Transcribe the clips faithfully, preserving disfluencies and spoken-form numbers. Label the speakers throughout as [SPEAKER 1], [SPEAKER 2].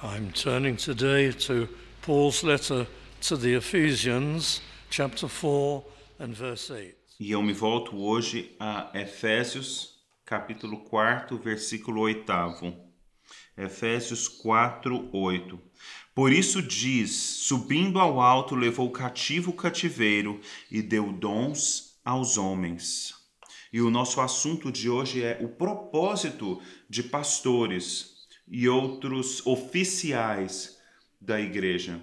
[SPEAKER 1] I'm turning today to Paul's letter to the Ephesians, chapter four and verse eight.
[SPEAKER 2] E eu me volto hoje a Efésios, capítulo quatro, versículo oito. Efésios quatro, oito. Por isso diz, subindo ao alto, levou cativo o cativeiro e deu dons aos homens. E o nosso assunto de hoje é o propósito de pastores e outros oficiais da igreja,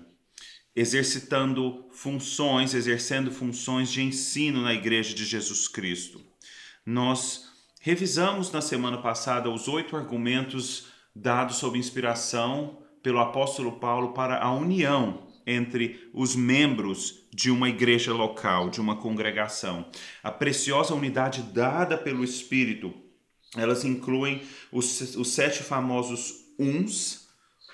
[SPEAKER 2] exercitando funções, exercendo funções de ensino na igreja de Jesus Cristo. Nós revisamos na semana passada os oito argumentos dados sob inspiração pelo apóstolo Paulo para a união entre os membros de uma igreja local, de uma congregação. A preciosa unidade dada pelo Espírito, elas incluem os, os sete famosos uns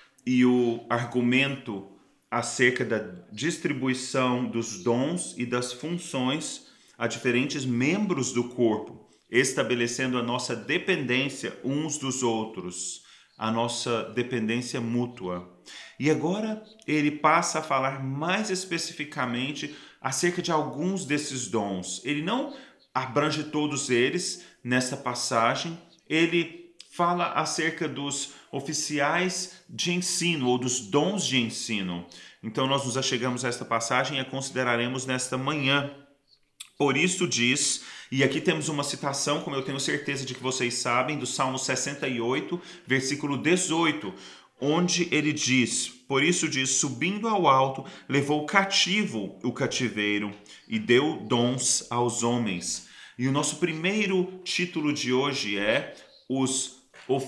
[SPEAKER 2] e o argumento acerca da distribuição dos dons e das funções a diferentes membros do corpo, estabelecendo a nossa dependência uns dos outros, a nossa dependência mútua. E agora ele passa a falar mais especificamente acerca de alguns desses dons. Ele não abrange todos eles nessa passagem, ele fala acerca dos oficiais de ensino ou dos dons de ensino. Então nós nos achegamos a esta passagem e a consideraremos nesta manhã. Por isso diz, e aqui temos uma citação, como eu tenho certeza de que vocês sabem, do Salmo sessenta e oito, versículo dezoito, onde ele diz, por isso diz, subindo ao alto, levou cativo o cativeiro e deu dons aos homens. E o nosso primeiro título de hoje é os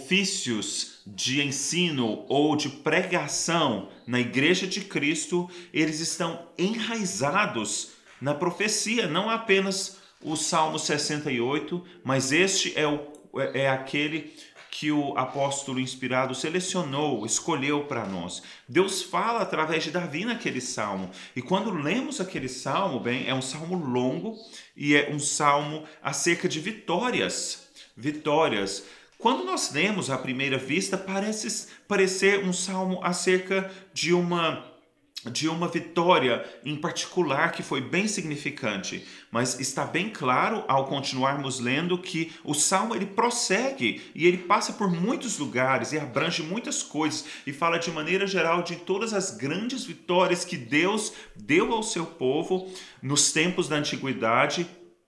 [SPEAKER 2] ofícios de ensino ou de pregação na Igreja de Cristo, eles estão enraizados na profecia, não apenas o Salmo sessenta e oito, mas este é, o, é aquele que o apóstolo inspirado selecionou, escolheu para nós. Deus fala através de Davi naquele salmo. E quando lemos aquele salmo, bem, é um salmo longo e é um salmo acerca de vitórias. Vitórias. Quando nós lemos à primeira vista, parece parecer um salmo acerca de uma de uma vitória em particular que foi bem significante, mas está bem claro ao continuarmos lendo que o salmo ele prossegue e ele passa por muitos lugares e abrange muitas coisas e fala de maneira geral de todas as grandes vitórias que Deus deu ao seu povo nos tempos da antiguidade,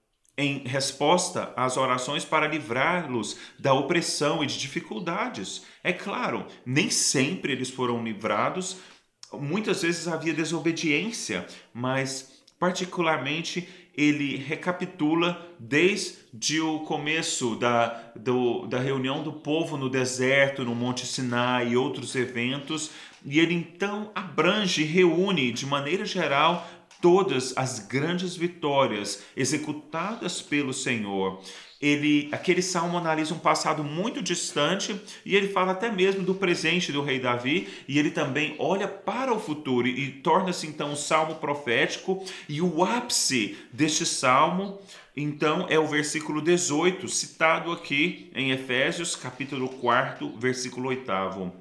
[SPEAKER 2] em resposta às orações para livrá-los da opressão e de dificuldades. É claro, nem sempre eles foram livrados. Muitas vezes havia desobediência, mas particularmente ele recapitula desde o começo da, do, da reunião do povo no deserto, no Monte Sinai e outros eventos, e ele então abrange e reúne de maneira geral todas as grandes vitórias executadas pelo Senhor. Ele, aquele salmo analisa um passado muito distante e ele fala até mesmo do presente do rei Davi e ele também olha para o futuro e, e torna-se então um salmo profético. E o ápice deste salmo então é o versículo dezoito, citado aqui em Efésios capítulo quatro, versículo oito.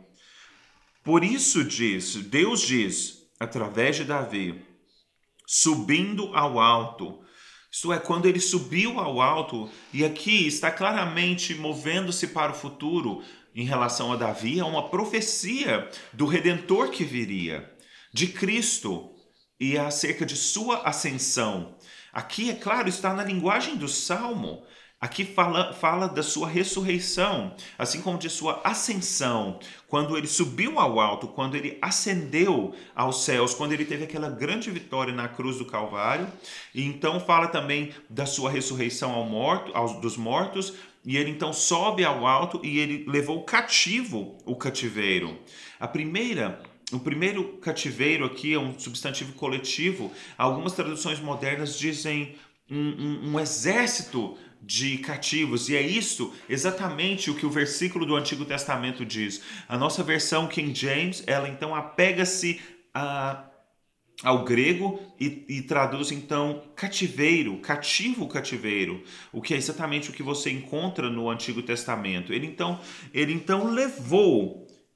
[SPEAKER 2] Por isso diz, Deus diz, através de Davi, subindo ao alto. Isto é, quando ele subiu ao alto, e aqui está claramente movendo-se para o futuro em relação a Davi, é uma profecia do Redentor que viria, de Cristo, e acerca de sua ascensão. Aqui, é claro, está na linguagem do Salmo. Aqui fala, fala da sua ressurreição, assim como de sua ascensão, quando ele subiu ao alto, quando ele ascendeu aos céus, quando ele teve aquela grande vitória na cruz do Calvário. E então fala também da sua ressurreição ao morto, aos, dos mortos, e ele então sobe ao alto e ele levou cativo o cativeiro. A primeira... O primeiro cativeiro aqui é um substantivo coletivo. Algumas traduções modernas dizem um, um, um exército de cativos, e é isso exatamente o que o versículo do Antigo Testamento diz. A nossa versão King James, ela então apega-se a, ao grego e, e traduz então cativeiro, cativo cativeiro, o que é exatamente o que você encontra no Antigo Testamento. Ele então, ele então levou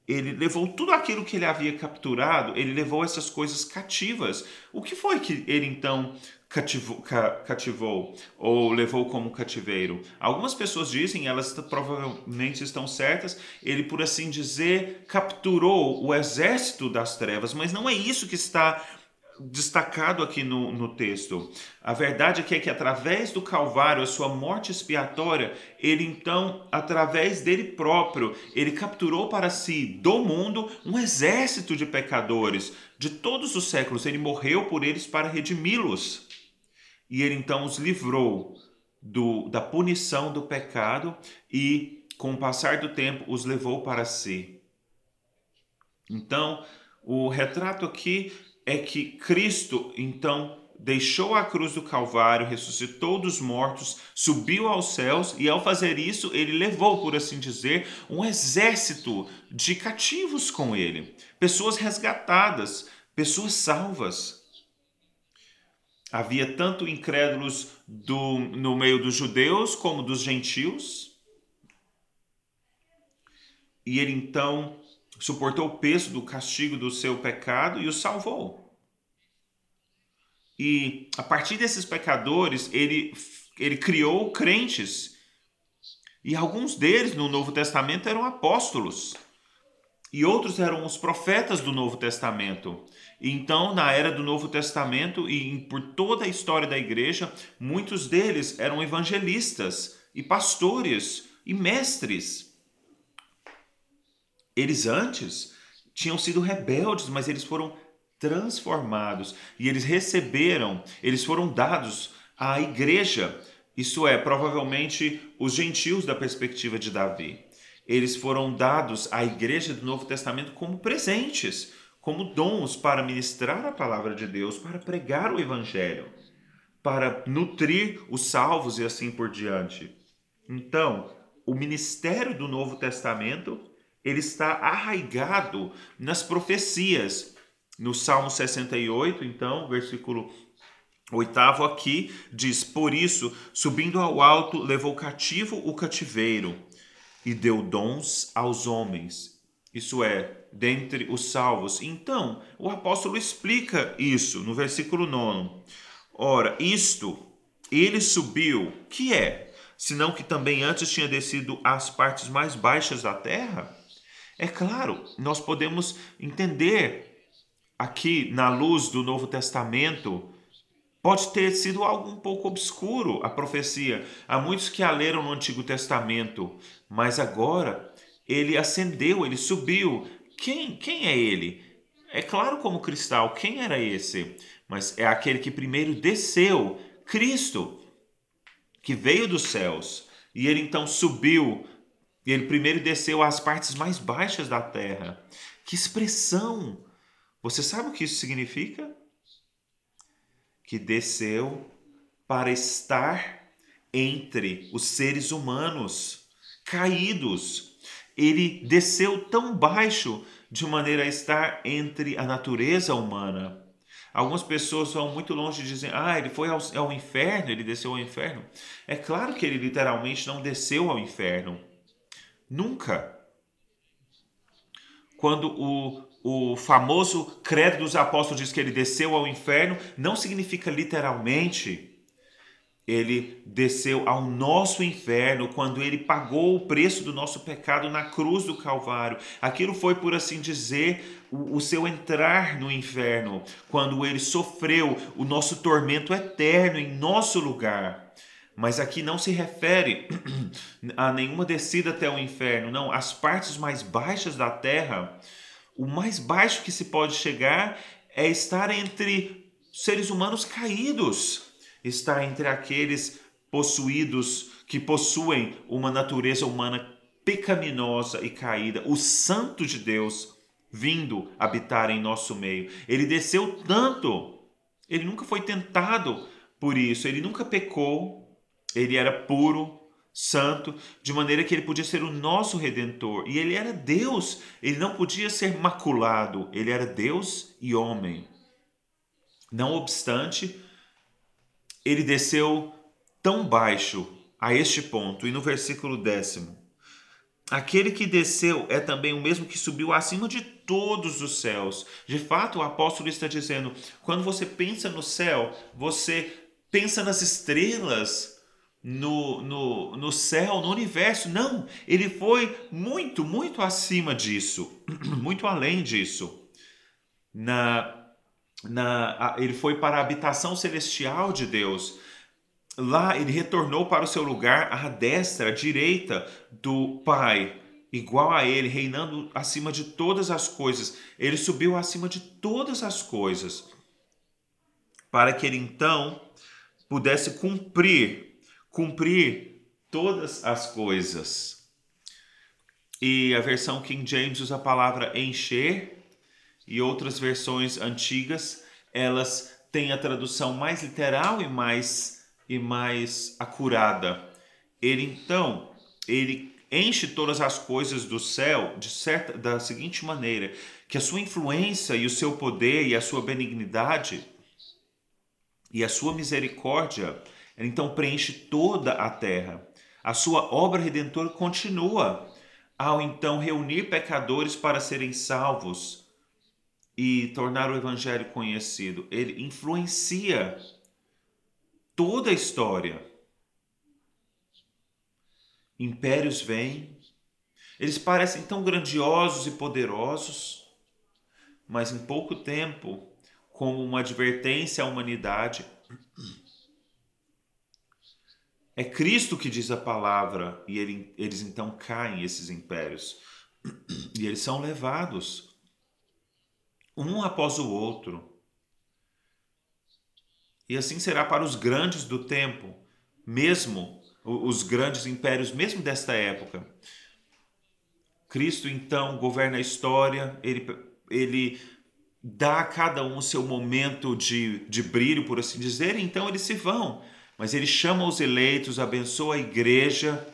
[SPEAKER 2] ele levou tudo aquilo que ele havia capturado, ele levou essas coisas cativas. O que foi que ele então cativou, ca, cativou ou levou como cativeiro? Algumas pessoas dizem, elas provavelmente estão certas, ele, por assim dizer, capturou o exército das trevas, mas não é isso que está destacado aqui no, no texto. A verdade é que, é que através do Calvário, a sua morte expiatória, ele então, através dele próprio, ele capturou para si do mundo um exército de pecadores de todos os séculos. Ele morreu por eles para redimi-los. E ele então os livrou do, da punição do pecado e, com o passar do tempo, os levou para si. Então, o retrato aqui é que Cristo, então, deixou a cruz do Calvário, ressuscitou dos mortos, subiu aos céus e, ao fazer isso, ele levou, por assim dizer, um exército de cativos com ele. Pessoas resgatadas, pessoas salvas. Havia tanto incrédulos do, no meio dos judeus como dos gentios. E ele, então, suportou o peso do castigo do seu pecado e os salvou. E a partir desses pecadores, ele, ele criou crentes. E alguns deles no Novo Testamento eram apóstolos. E outros eram os profetas do Novo Testamento. E então, na era do Novo Testamento e por toda a história da igreja, muitos deles eram evangelistas e pastores e mestres. Eles antes tinham sido rebeldes, mas eles foram transformados e eles receberam, eles foram dados à igreja, isso é, provavelmente os gentios da perspectiva de Davi. Eles foram dados à igreja do Novo Testamento como presentes, como dons para ministrar a palavra de Deus, para pregar o evangelho, para nutrir os salvos e assim por diante. Então, o ministério do Novo Testamento ele está arraigado nas profecias. No Salmo sessenta e oito, então, versículo oitavo aqui, diz: por isso, subindo ao alto, levou cativo o cativeiro e deu dons aos homens. Isso é, dentre os salvos. Então, o apóstolo explica isso no versículo nono. Ora, isto, ele subiu, que é? Senão que também antes tinha descido às partes mais baixas da terra? É claro, nós podemos entender aqui, na luz do Novo Testamento, pode ter sido algo um pouco obscuro a profecia. Há muitos que a leram no Antigo Testamento, mas agora ele ascendeu, ele subiu. Quem, quem é ele? É claro como cristal, quem era esse? Mas é aquele que primeiro desceu, Cristo, que veio dos céus. E ele então subiu. E ele primeiro desceu às partes mais baixas da terra. Que expressão! Você sabe o que isso significa? Que desceu para estar entre os seres humanos caídos. Ele desceu tão baixo de maneira a estar entre a natureza humana. Algumas pessoas vão muito longe e dizem: ah, ele foi ao, ao inferno, ele desceu ao inferno. É claro que ele literalmente não desceu ao inferno. Nunca. Quando o, o famoso credo dos apóstolos diz que ele desceu ao inferno, não significa literalmente. Ele desceu ao nosso inferno quando ele pagou o preço do nosso pecado na cruz do Calvário. Aquilo foi, por assim dizer, o, o seu entrar no inferno, quando ele sofreu o nosso tormento eterno em nosso lugar. Mas aqui não se refere a nenhuma descida até o inferno, não. As partes mais baixas da terra, o mais baixo que se pode chegar é estar entre seres humanos caídos, estar entre aqueles possuídos, que possuem uma natureza humana pecaminosa e caída, o Santo de Deus vindo habitar em nosso meio. Ele desceu tanto, ele nunca foi tentado por isso, ele nunca pecou. Ele era puro, santo, de maneira que ele podia ser o nosso Redentor. E ele era Deus, ele não podia ser maculado. Ele era Deus e homem. Não obstante, ele desceu tão baixo a este ponto. E no versículo décimo, aquele que desceu é também o mesmo que subiu acima de todos os céus. De fato, o apóstolo está dizendo, quando você pensa no céu, você pensa nas estrelas, no, no, no céu, no universo. Não, ele foi muito, muito acima disso, muito além disso. Na, na, ele foi para a habitação celestial de Deus. Lá ele retornou para o seu lugar à destra, à direita do Pai, igual a ele, reinando acima de todas as coisas. Ele subiu acima de todas as coisas, para que ele então pudesse cumprir, cumprir todas as coisas. E a versão King James usa a palavra encher, e outras versões antigas, elas têm a tradução mais literal e mais e mais acurada. Ele então, ele enche todas as coisas do céu de certa, da seguinte maneira, que a sua influência e o seu poder e a sua benignidade e a sua misericórdia, ele então preenche toda a terra. A sua obra redentora continua ao então reunir pecadores para serem salvos e tornar o evangelho conhecido. Ele influencia toda a história. Impérios vêm, eles parecem tão grandiosos e poderosos, mas em pouco tempo, como uma advertência à humanidade, é Cristo que diz a palavra e ele, eles então caem, esses impérios, e eles são levados um após o outro. E assim será para os grandes do tempo, mesmo os grandes impérios, mesmo desta época. Cristo então governa a história, ele, ele dá a cada um o seu momento de, de brilho, por assim dizer, e então eles se vão. Mas ele chama os eleitos, abençoa a igreja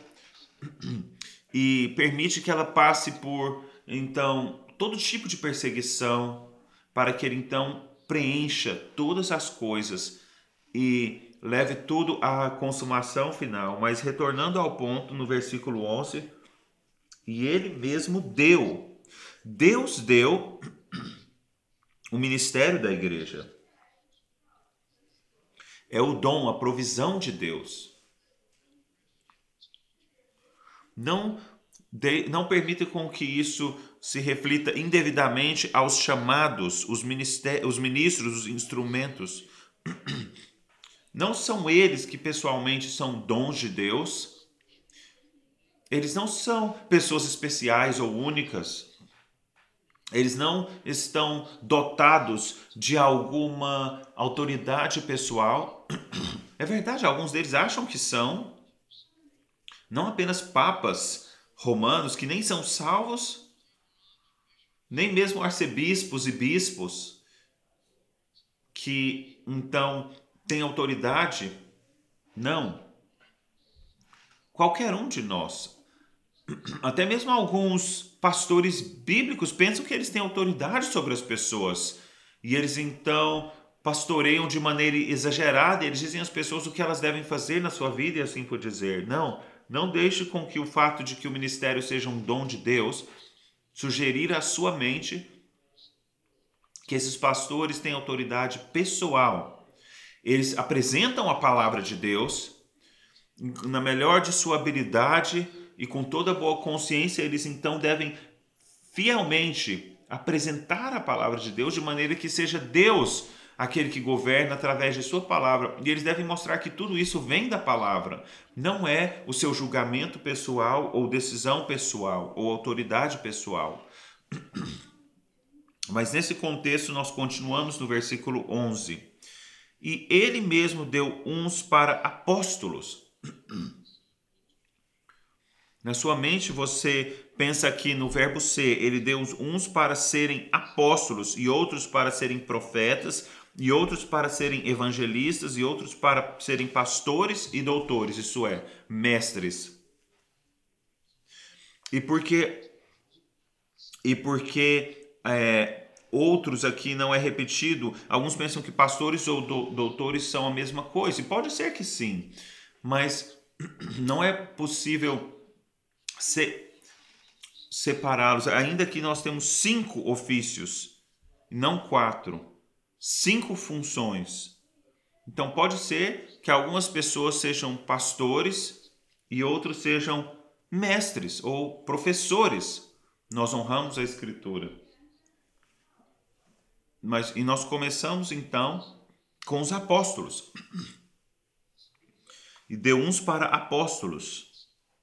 [SPEAKER 2] e permite que ela passe por, então, todo tipo de perseguição, para que ele então preencha todas as coisas e leve tudo à consumação final. Mas retornando ao ponto, no versículo onze, e ele mesmo deu, Deus deu o ministério da igreja. É o dom, a provisão de Deus. Não, de, não permita com que isso se reflita indevidamente aos chamados, os, os ministros, os instrumentos. Não são eles que pessoalmente são dons de Deus. Eles não são pessoas especiais ou únicas. Eles não estão dotados de alguma autoridade pessoal. É verdade, alguns deles acham que são. Não apenas papas romanos, que nem são salvos, nem mesmo arcebispos e bispos, que então têm autoridade. Não. Qualquer um de nós. Até mesmo alguns pastores bíblicos pensam que eles têm autoridade sobre as pessoas. E eles então pastoreiam de maneira exagerada. Eles dizem às pessoas o que elas devem fazer na sua vida e assim por dizer. Não, não deixe com que o fato de que o ministério seja um dom de Deus sugerir à sua mente que esses pastores têm autoridade pessoal. Eles apresentam a palavra de Deus na melhor de sua habilidade e com toda boa consciência. Eles então devem fielmente apresentar a palavra de Deus de maneira que seja Deus aquele que governa através de sua palavra. E eles devem mostrar que tudo isso vem da palavra. Não é o seu julgamento pessoal ou decisão pessoal ou autoridade pessoal. Mas nesse contexto nós continuamos no versículo onze. E ele mesmo deu uns para apóstolos. Na sua mente você pensa aqui no verbo ser, ele deu uns para serem apóstolos e outros para serem profetas e outros para serem evangelistas e outros para serem pastores e doutores, isso é, mestres. E porque, e porque é, outros aqui não é repetido, alguns pensam que pastores ou do, doutores são a mesma coisa, e pode ser que sim, mas não é possível ser, separá-los, ainda que nós temos cinco ofícios, não quatro, cinco funções. Então pode ser que algumas pessoas sejam pastores e outros sejam mestres ou professores. Nós honramos a Escritura. Mas, e nós começamos então com os apóstolos. E deu uns para apóstolos.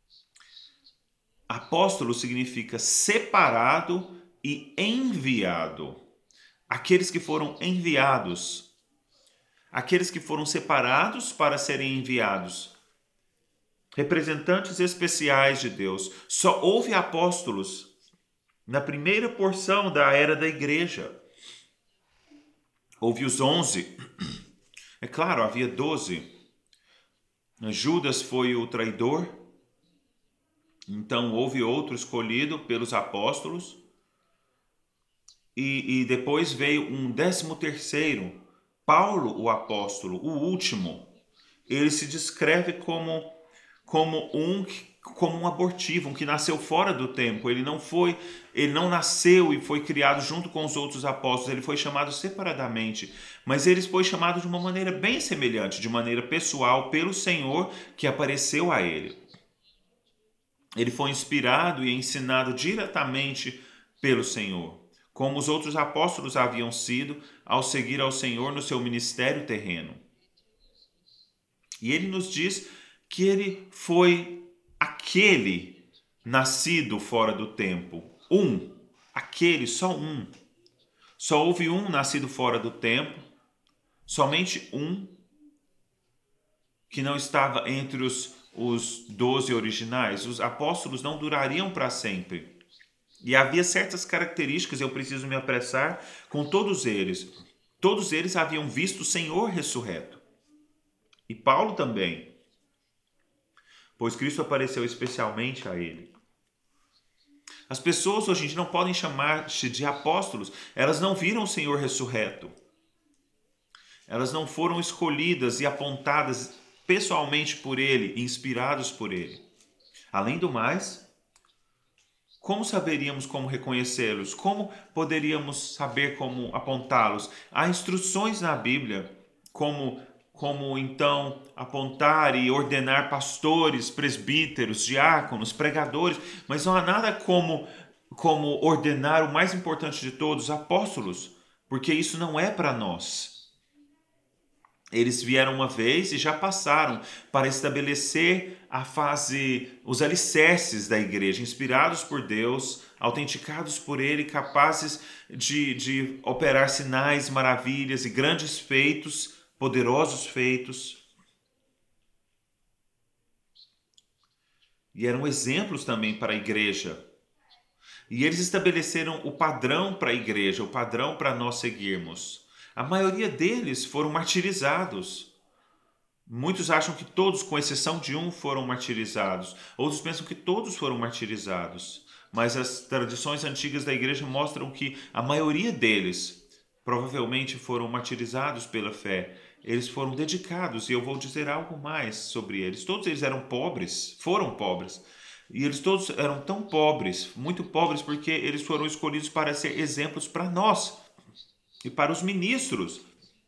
[SPEAKER 2] Apóstolo significa separado e enviado. Aqueles que foram enviados. Aqueles que foram separados para serem enviados. Representantes especiais de Deus. Só houve apóstolos na primeira porção da era da igreja. Houve os onze. É claro, havia doze. Judas foi o traidor. Então houve outro escolhido pelos apóstolos. E, e depois veio um décimo terceiro. Paulo, o apóstolo, o último. Ele se descreve como, como, um, como um abortivo, um que nasceu fora do tempo. Ele não foi, ele não nasceu e foi criado junto com os outros apóstolos. Ele foi chamado separadamente. Mas ele foi chamado de uma maneira bem semelhante, de maneira pessoal, pelo Senhor que apareceu a ele. Ele foi inspirado e ensinado diretamente pelo Senhor, como os outros apóstolos haviam sido ao seguir ao Senhor no seu ministério terreno. E ele nos diz que ele foi aquele nascido fora do tempo. Um, aquele, só um. Só houve um nascido fora do tempo, somente um, que não estava entre os, os doze originais. Os apóstolos não durariam para sempre. E havia certas características, eu preciso me apressar, com todos eles. Todos eles haviam visto o Senhor ressurreto. E Paulo também. Pois Cristo apareceu especialmente a ele. As pessoas hoje em dia não podem chamar-se de apóstolos. Elas não viram o Senhor ressurreto. Elas não foram escolhidas e apontadas pessoalmente por ele, inspirados por ele. Além do mais, como saberíamos como reconhecê-los? Como poderíamos saber como apontá-los? Há instruções na Bíblia como, como então apontar e ordenar pastores, presbíteros, diáconos, pregadores, mas não há nada como, como ordenar o mais importante de todos, apóstolos, porque isso não é para nós. Eles vieram uma vez e já passaram para estabelecer a fase, os alicerces da igreja, inspirados por Deus, autenticados por Ele, capazes de, de operar sinais, maravilhas e grandes feitos, poderosos feitos. E eram exemplos também para a igreja. E eles estabeleceram o padrão para a igreja, o padrão para nós seguirmos. A maioria deles foram martirizados. Muitos acham que todos, com exceção de um, foram martirizados. Outros pensam que todos foram martirizados. Mas as tradições antigas da igreja mostram que a maioria deles provavelmente foram martirizados pela fé. Eles foram dedicados, e eu vou dizer algo mais sobre eles. Todos eles eram pobres, foram pobres. E eles todos eram tão pobres, muito pobres, porque eles foram escolhidos para ser exemplos para nós. E para os ministros,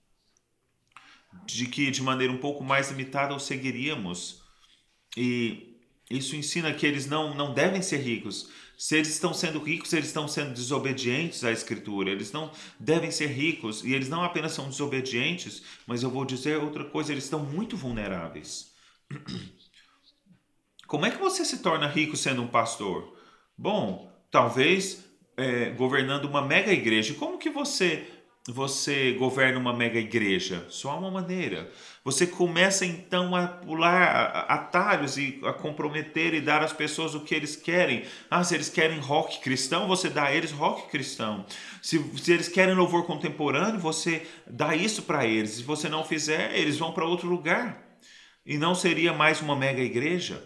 [SPEAKER 2] de que de maneira um pouco mais limitada os seguiríamos. E isso ensina que eles não, não devem ser ricos. Se eles estão sendo ricos, eles estão sendo desobedientes à Escritura. Eles não devem ser ricos. E eles não apenas são desobedientes, mas eu vou dizer outra coisa, eles estão muito vulneráveis. Como é que você se torna rico sendo um pastor? Bom, talvez é, governando uma mega igreja. Como que você... Você governa uma mega igreja? Só há uma maneira. Você começa então a pular atalhos e a comprometer e dar às pessoas o que eles querem. Ah, se eles querem rock cristão, você dá a eles rock cristão. Se, se eles querem louvor contemporâneo, você dá isso para eles. Se você não fizer, eles vão para outro lugar. E não seria mais uma mega igreja?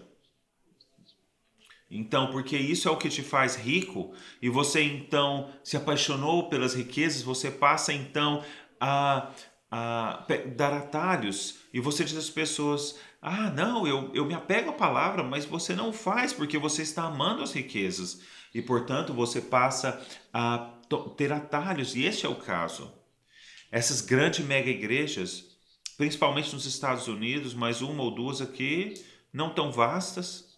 [SPEAKER 2] Então, porque isso é o que te faz rico, e você então se apaixonou pelas riquezas, você passa então a, a dar atalhos, e você diz às pessoas, ah não, eu, eu me apego à palavra, mas você não faz porque você está amando as riquezas. e, portanto, você passa a ter atalhos, e este é o caso. Essas grandes mega igrejas, principalmente nos Estados Unidos, mais uma ou duas aqui, não tão vastas,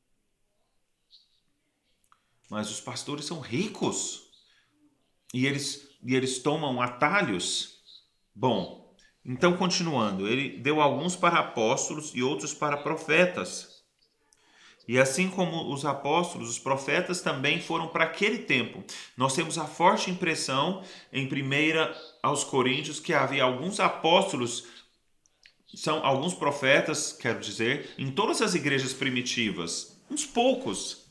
[SPEAKER 2] mas os pastores são ricos e eles, e eles tomam atalhos. Bom, então continuando, ele deu alguns para apóstolos e outros para profetas. E assim como os apóstolos, os profetas também foram para aquele tempo. Nós temos a forte impressão em primeira aos Coríntios que havia alguns apóstolos, são alguns profetas, quero dizer, em todas as igrejas primitivas, uns poucos.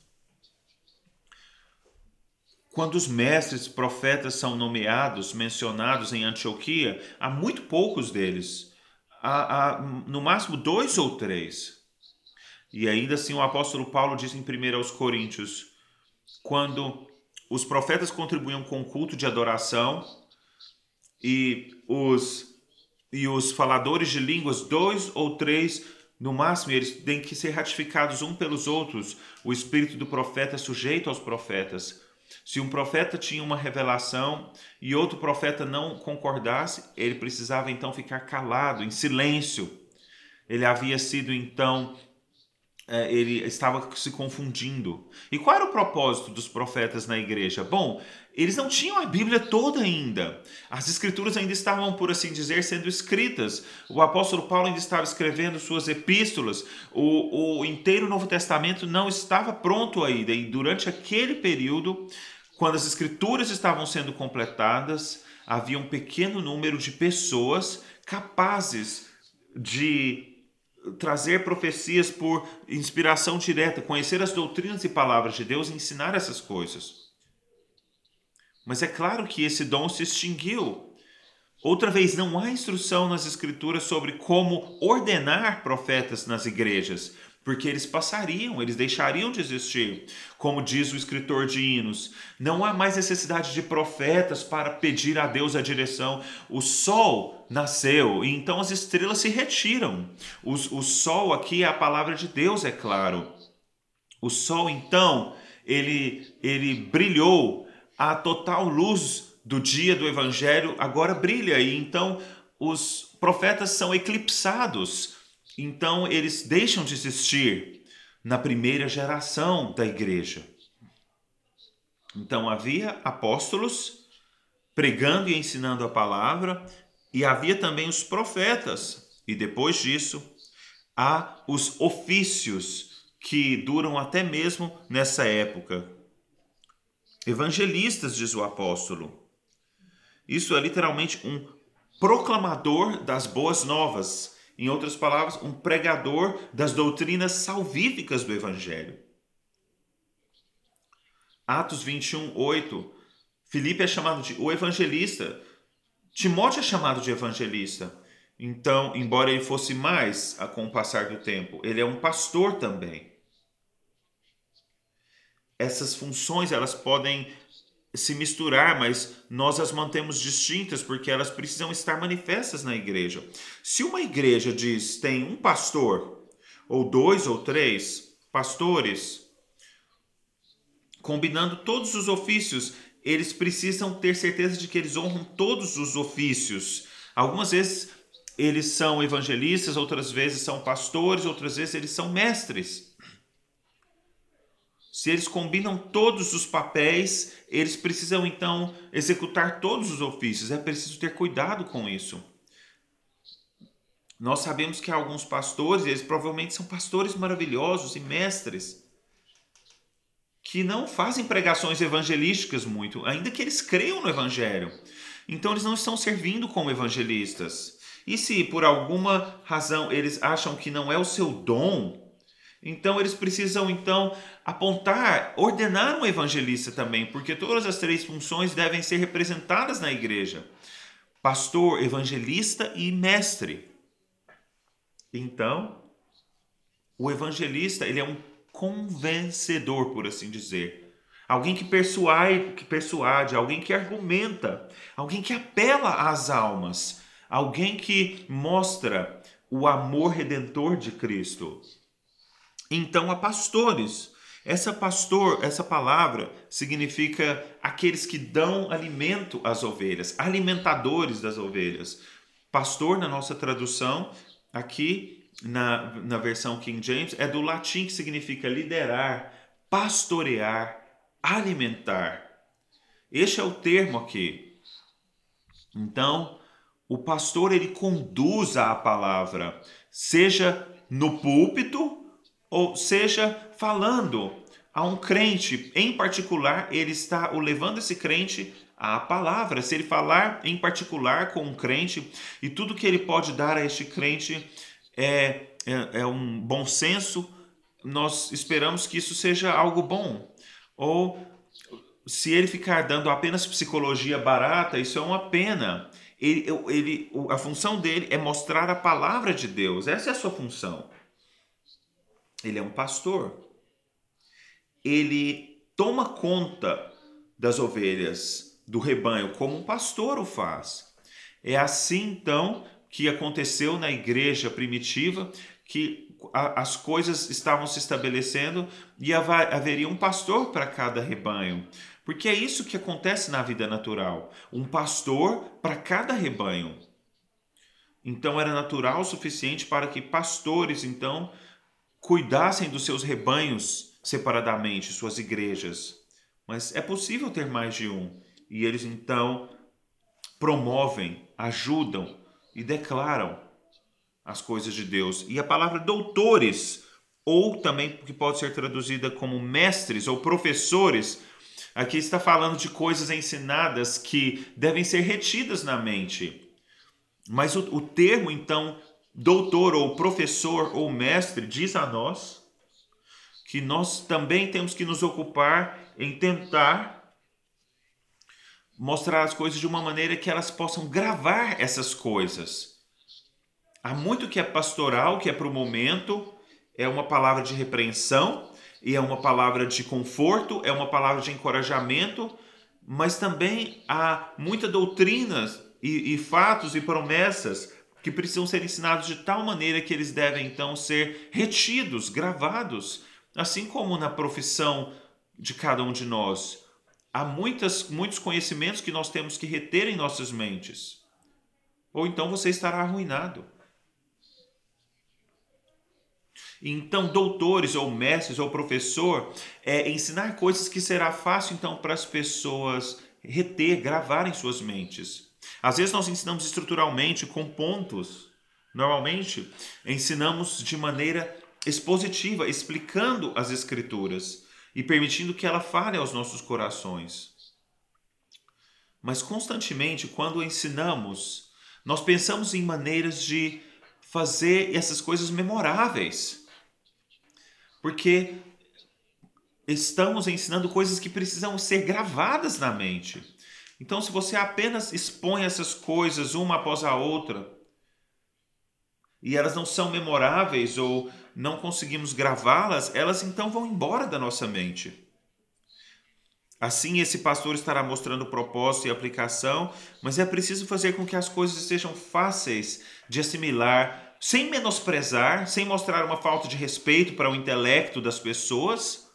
[SPEAKER 2] Quando os mestres profetas são nomeados, mencionados em Antioquia, há muito poucos deles. Há, há no máximo dois ou três. E ainda assim o apóstolo Paulo diz em primeira aos Coríntios, quando os profetas contribuíam com o culto de adoração e os, e os faladores de línguas, dois ou três no máximo, eles têm que ser ratificados um pelos outros. O espírito do profeta é sujeito aos profetas. Se um profeta tinha uma revelação e outro profeta não concordasse, ele precisava então ficar calado, em silêncio. Ele havia sido então... ele estava se confundindo. E qual era o propósito dos profetas na igreja? Bom, eles não tinham a Bíblia toda ainda. As escrituras ainda estavam, por assim dizer, sendo escritas. O apóstolo Paulo ainda estava escrevendo suas epístolas. O, o inteiro Novo Testamento não estava pronto ainda. E durante aquele período, quando as escrituras estavam sendo completadas, havia um pequeno número de pessoas capazes de trazer profecias por inspiração direta, conhecer as doutrinas e palavras de Deus e ensinar essas coisas. Mas é claro que esse dom se extinguiu. Outra vez, não há instrução nas Escrituras sobre como ordenar profetas nas igrejas, porque eles passariam, eles deixariam de existir. Como diz o escritor de hinos, não há mais necessidade de profetas para pedir a Deus a direção. O sol nasceu e então as estrelas se retiram. O, o sol aqui é a palavra de Deus, é claro. O sol então, ele, ele brilhou, a total luz do dia do evangelho agora brilha e então os profetas são eclipsados. Então, eles deixam de existir na primeira geração da igreja. Então, havia apóstolos pregando e ensinando a palavra, e havia também os profetas. E depois disso, há os ofícios que duram até mesmo nessa época. Evangelistas, diz o apóstolo. Isso é literalmente um proclamador das boas novas. Em outras palavras, um pregador das doutrinas salvíficas do Evangelho. Atos vinte e um, oito. Filipe é chamado de o evangelista. Timóteo é chamado de evangelista. Então, embora ele fosse mais com o passar do tempo, ele é um pastor também. Essas funções, elas podem se misturar, mas nós as mantemos distintas porque elas precisam estar manifestas na igreja. Se uma igreja diz tem um pastor, ou dois ou três pastores, combinando todos os ofícios, eles precisam ter certeza de que eles honram todos os ofícios. Algumas vezes eles são evangelistas, outras vezes são pastores, outras vezes eles são mestres. Se eles combinam todos os papéis, eles precisam então executar todos os ofícios. É preciso ter cuidado com isso. Nós sabemos que há alguns pastores, eles provavelmente são pastores maravilhosos e mestres, que não fazem pregações evangelísticas muito, ainda que eles creiam no evangelho. Então eles não estão servindo como evangelistas. E se por alguma razão eles acham que não é o seu dom, então eles precisam então apontar, ordenar um evangelista também, porque todas as três funções devem ser representadas na igreja: pastor, evangelista e mestre. Então, o evangelista, ele é um convencedor, por assim dizer. Alguém que persuade, que persuade, alguém que argumenta, alguém que apela às almas, alguém que mostra o amor redentor de Cristo. Então, há pastores. Essa pastor, essa palavra significa aqueles que dão alimento às ovelhas, alimentadores das ovelhas. Pastor, na nossa tradução, aqui na, na versão King James, é do latim, que significa liderar, pastorear, alimentar. Este é o termo aqui. Então, o pastor, ele conduz a palavra, seja no púlpito, ou seja, falando a um crente em particular, ele está o levando esse crente à palavra. Se ele falar em particular com um crente, e tudo que ele pode dar a este crente é, é, é um bom senso, nós esperamos que isso seja algo bom. Ou se ele ficar dando apenas psicologia barata, isso é uma pena. Ele, ele, a função dele é mostrar a palavra de Deus. Essa é a sua função. Ele é um pastor. Ele toma conta das ovelhas, do rebanho, como um pastor o faz. É assim, então, que aconteceu na igreja primitiva, que a, as coisas estavam se estabelecendo e haveria um pastor para cada rebanho. Porque é isso que acontece na vida natural. Um pastor para cada rebanho. Então, era natural o suficiente para que pastores, então, cuidassem dos seus rebanhos separadamente, suas igrejas. Mas é possível ter mais de um. E eles então promovem, ajudam e declaram as coisas de Deus. E a palavra doutores, ou também que pode ser traduzida como mestres ou professores, aqui está falando de coisas ensinadas que devem ser retidas na mente. Mas o, o termo, então, doutor ou professor ou mestre diz a nós que nós também temos que nos ocupar em tentar mostrar as coisas de uma maneira que elas possam gravar essas coisas. Há muito que é pastoral, que é para o momento, é uma palavra de repreensão, e é uma palavra de conforto, é uma palavra de encorajamento, mas também há muita doutrina e, e fatos e promessas que precisam ser ensinados de tal maneira que eles devem então ser retidos, gravados, assim como na profissão de cada um de nós. Há muitas, muitos conhecimentos que nós temos que reter em nossas mentes, ou então você estará arruinado. Então, doutores ou mestres ou professor é ensinar coisas que será fácil então para as pessoas reter, gravar em suas mentes. Às vezes nós ensinamos estruturalmente com pontos. Normalmente ensinamos de maneira expositiva, explicando as escrituras e permitindo que ela fale aos nossos corações. Mas constantemente, quando ensinamos, nós pensamos em maneiras de fazer essas coisas memoráveis. Porque estamos ensinando coisas que precisam ser gravadas na mente. Então, se você apenas expõe essas coisas uma após a outra, e elas não são memoráveis ou não conseguimos gravá-las, elas então vão embora da nossa mente. Assim, esse pastor estará mostrando propósito e aplicação, mas é preciso fazer com que as coisas sejam fáceis de assimilar, sem menosprezar, sem mostrar uma falta de respeito para o intelecto das pessoas.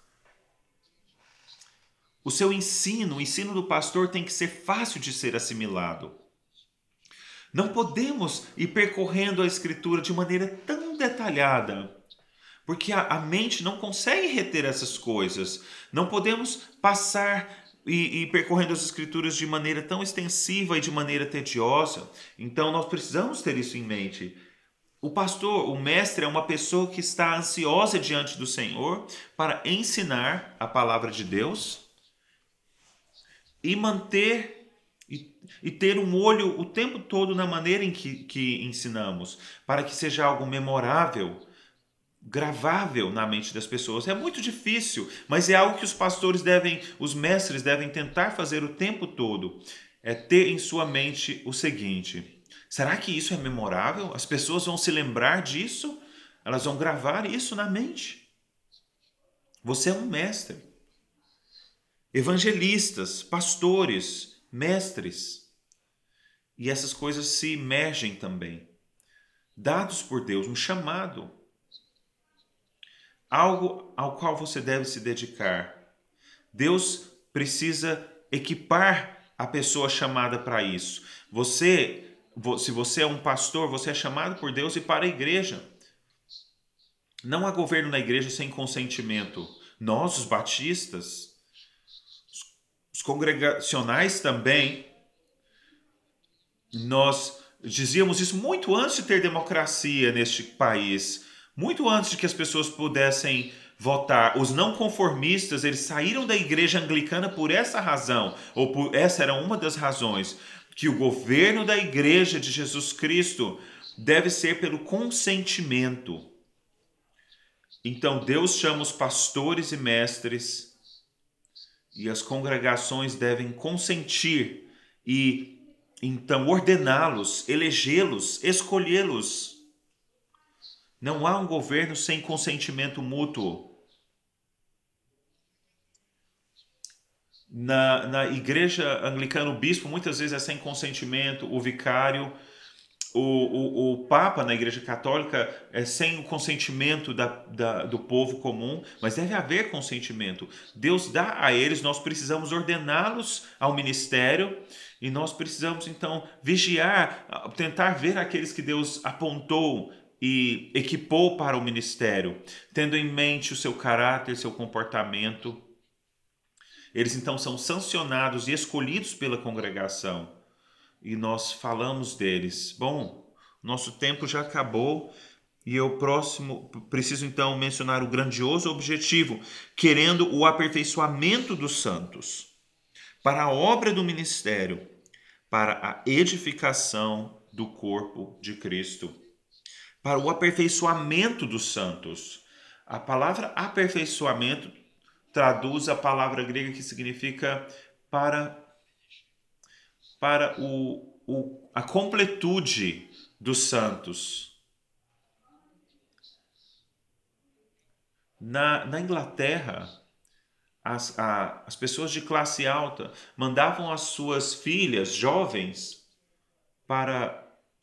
[SPEAKER 2] O seu ensino, o ensino do pastor tem que ser fácil de ser assimilado. Não podemos ir percorrendo a Escritura de maneira tão detalhada, porque a, a mente não consegue reter essas coisas. Não podemos passar e, e percorrendo as Escrituras de maneira tão extensiva e de maneira tediosa. Então nós precisamos ter isso em mente. O pastor, o mestre, é uma pessoa que está ansiosa diante do Senhor para ensinar a palavra de Deus e manter e, e ter um olho o tempo todo na maneira em que, que ensinamos, para que seja algo memorável, gravável na mente das pessoas. É muito difícil, mas é algo que os pastores devem, os mestres devem tentar fazer o tempo todo. É ter em sua mente o seguinte: será que isso é memorável? As pessoas vão se lembrar disso? Elas vão gravar isso na mente? Você é um mestre. Evangelistas, pastores, mestres. E essas coisas se imergem também. Dados por Deus, um chamado. algo ao qual você deve se dedicar. Deus precisa equipar a pessoa chamada para isso. Você, se você é um pastor, você é chamado por Deus e para a igreja. Não há governo na igreja sem consentimento. Nós, os batistas, os congregacionais também, nós dizíamos isso muito antes de ter democracia neste país, muito antes de que as pessoas pudessem votar. Os não conformistas, eles saíram da igreja anglicana por essa razão, ou por essa era uma das razões, que o governo da igreja de Jesus Cristo deve ser pelo consentimento. Então Deus chama os pastores e mestres e as congregações devem consentir e então ordená-los, elegê-los, escolhê-los. Não há um governo sem consentimento mútuo. Na, na igreja anglicana, o bispo muitas vezes é sem consentimento, o vicário, o, o, o papa na igreja católica é sem o consentimento da, da, do povo comum, mas deve haver consentimento. Deus dá a eles, nós precisamos ordená-los ao ministério e nós precisamos então vigiar, tentar ver aqueles que Deus apontou e equipou para o ministério, tendo em mente o seu caráter, seu comportamento. Eles então são sancionados e escolhidos pela congregação e nós falamos deles. Bom, nosso tempo já acabou e eu próximo preciso então mencionar o grandioso objetivo, querendo o aperfeiçoamento dos santos para a obra do ministério, para a edificação do corpo de Cristo. Para o aperfeiçoamento dos santos. A palavra aperfeiçoamento traduz a palavra grega que significa para, para o, o, a completude dos santos. Na, na Inglaterra, as, a, as pessoas de classe alta mandavam as suas filhas jovens para...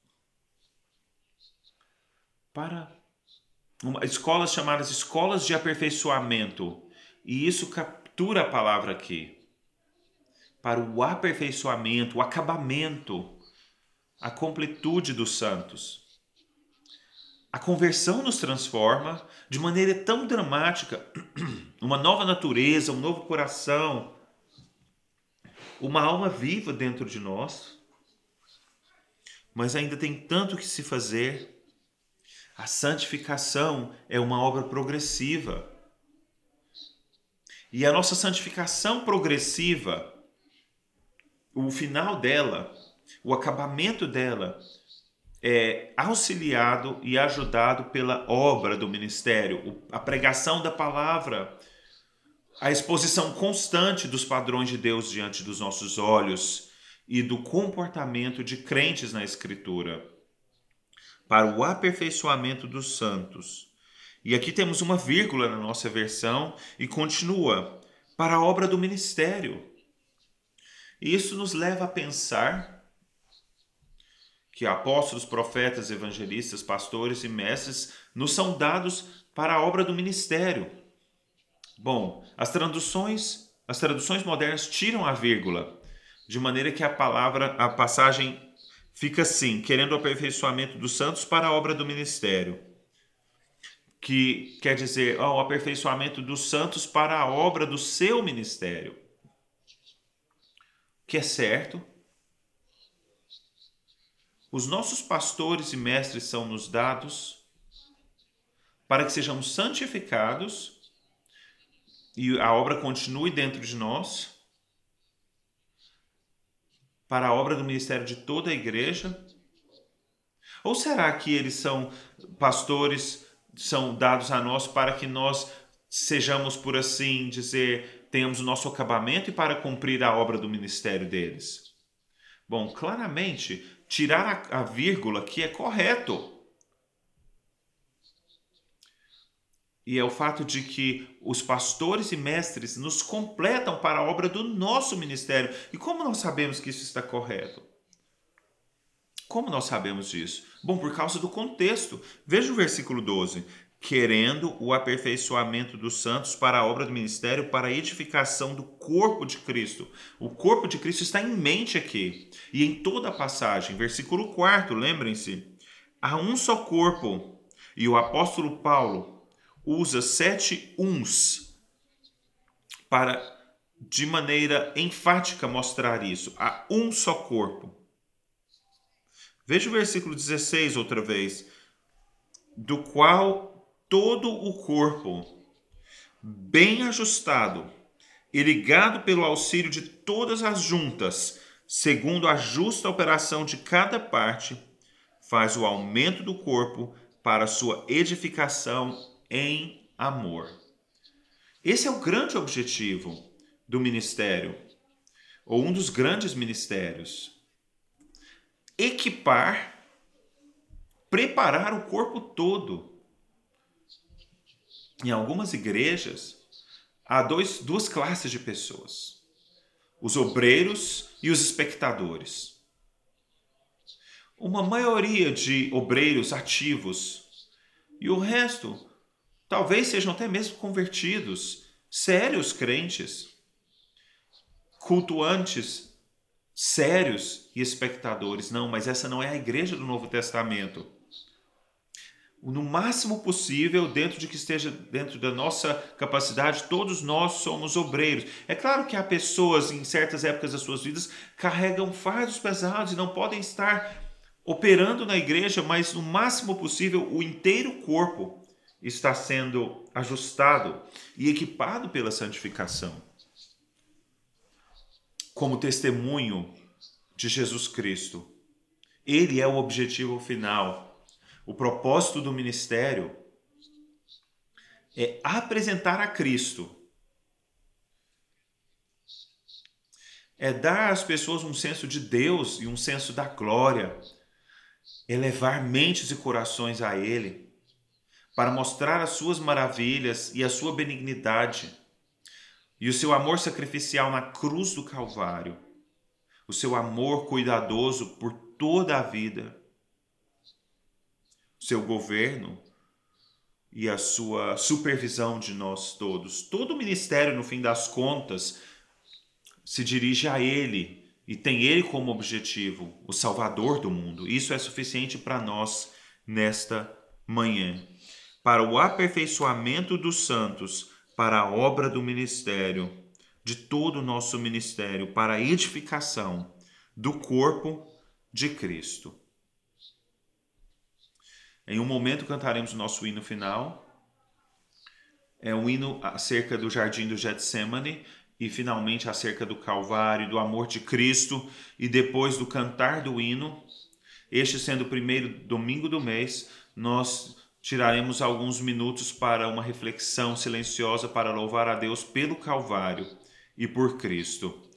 [SPEAKER 2] para uma, escolas chamadas escolas de aperfeiçoamento. E isso captura a palavra aqui. Para o aperfeiçoamento, o acabamento, a completude dos santos. A conversão nos transforma de maneira tão dramática. Uma nova natureza, um novo coração, uma alma viva dentro de nós. Mas ainda tem tanto que se fazer. A santificação é uma obra progressiva. E a nossa santificação progressiva, o final dela, o acabamento dela, é auxiliado e ajudado pela obra do ministério, a pregação da palavra, a exposição constante dos padrões de Deus diante dos nossos olhos e do comportamento de crentes na Escritura. Para o aperfeiçoamento dos santos. E aqui temos uma vírgula na nossa versão e continua, para a obra do ministério. E isso nos leva a pensar que apóstolos, profetas, evangelistas, pastores e mestres nos são dados para a obra do ministério. Bom, as traduções, as traduções modernas tiram a vírgula, de maneira que a palavra, a passagem fica assim, querendo o aperfeiçoamento dos santos para a obra do ministério. Que quer dizer, oh, o aperfeiçoamento dos santos para a obra do seu ministério. Que é certo. Os nossos pastores e mestres são nos dados para que sejamos santificados e a obra continue dentro de nós, para a obra do ministério de toda a igreja? Ou será que eles são pastores, são dados a nós para que nós sejamos, por assim dizer, tenhamos o nosso acabamento e para cumprir a obra do ministério deles? Bom, claramente, tirar a, a vírgula aqui é correto. E é o fato de que os pastores e mestres nos completam para a obra do nosso ministério. E como nós sabemos que isso está correto? Como nós sabemos disso? Bom, por causa do contexto. Veja o versículo doze. querendo o aperfeiçoamento dos santos para a obra do ministério, para a edificação do corpo de Cristo. O corpo de Cristo está em mente aqui. E em toda a passagem, versículo quatro, lembrem-se, há um só corpo. E o apóstolo Paulo usa sete uns para, de maneira enfática, mostrar isso. Há um só corpo. Veja o versículo dezesseis outra vez. Do qual todo o corpo, bem ajustado e ligado pelo auxílio de todas as juntas, segundo a justa operação de cada parte, faz o aumento do corpo para sua edificação em amor. Esse é o grande objetivo do ministério, ou um dos grandes ministérios. Equipar, preparar o corpo todo. Em algumas igrejas, há dois, duas classes de pessoas: os obreiros e os espectadores. Uma maioria de obreiros ativos e o resto talvez sejam até mesmo convertidos, sérios crentes, cultuantes, sérios e espectadores. Não, mas essa não é a igreja do Novo Testamento. No máximo possível, dentro de que esteja dentro da nossa capacidade, todos nós somos obreiros. É claro que há pessoas em certas épocas das suas vidas carregam fardos pesados e não podem estar operando na igreja, mas no máximo possível o inteiro corpo está sendo ajustado e equipado pela santificação. Como testemunho de Jesus Cristo. Ele é o objetivo final. O propósito do ministério é apresentar a Cristo. É dar às pessoas um senso de Deus e um senso da glória. Elevar mentes e corações a Ele, para mostrar as suas maravilhas e a sua benignidade, e o seu amor sacrificial na cruz do Calvário, o seu amor cuidadoso por toda a vida, o seu governo e a sua supervisão de nós todos. Todo o ministério, no fim das contas, se dirige a Ele e tem Ele como objetivo, o Salvador do mundo. Isso é suficiente para nós nesta manhã. Para o aperfeiçoamento dos santos, para a obra do ministério, de todo o nosso ministério, para a edificação do corpo de Cristo. Em um momento cantaremos o nosso hino final. É um hino acerca do jardim do Getsemane e finalmente acerca do Calvário, do amor de Cristo. E depois do cantar do hino, este sendo o primeiro domingo do mês, nós tiraremos alguns minutos para uma reflexão silenciosa para louvar a Deus pelo Calvário e por Cristo.